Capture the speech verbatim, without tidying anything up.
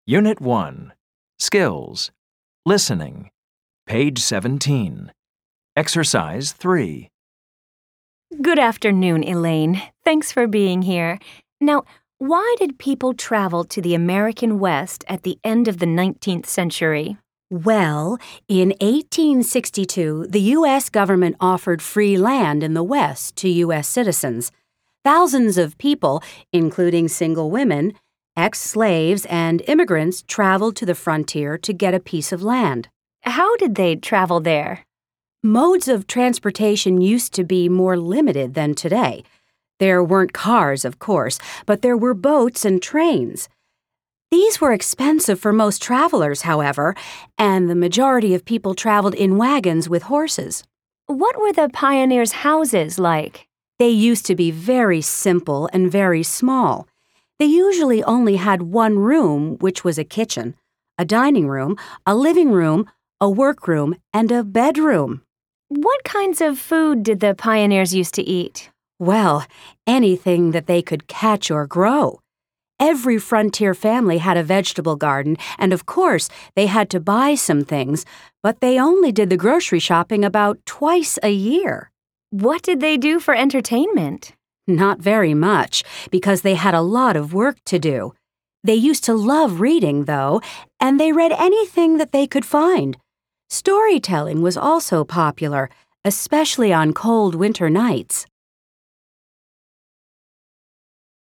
Unit one. Skills. Listening. Page seventeen. Exercise three. Good afternoon, Elaine. Thanks for being here. Now, why did people travel to the American West at the end of the nineteenth century? Well, in eighteen sixty-two, the U S government offered free land in the West to U S citizens. Thousands of people, including single women, ex-slaves, and immigrants traveled to the frontier to get a piece of land. How did they travel there? Modes of transportation used to be more limited than today. There weren't cars, of course, but there were boats and trains. These were expensive for most travelers, however, and the majority of people traveled in wagons with horses. What were the pioneers' houses like? They used to be very simple and very small. They usually only had one room, which was a kitchen, a dining room, a living room, a workroom, and a bedroom. What kinds of food did the pioneers used to eat? Well, anything that they could catch or grow. Every frontier family had a vegetable garden, and of course, they had to buy some things, but they only did the grocery shopping about twice a year. What did they do for entertainment? Not very much, because they had a lot of work to do. They used to love reading, though, and they read anything that they could find. Storytelling was also popular, especially on cold winter nights.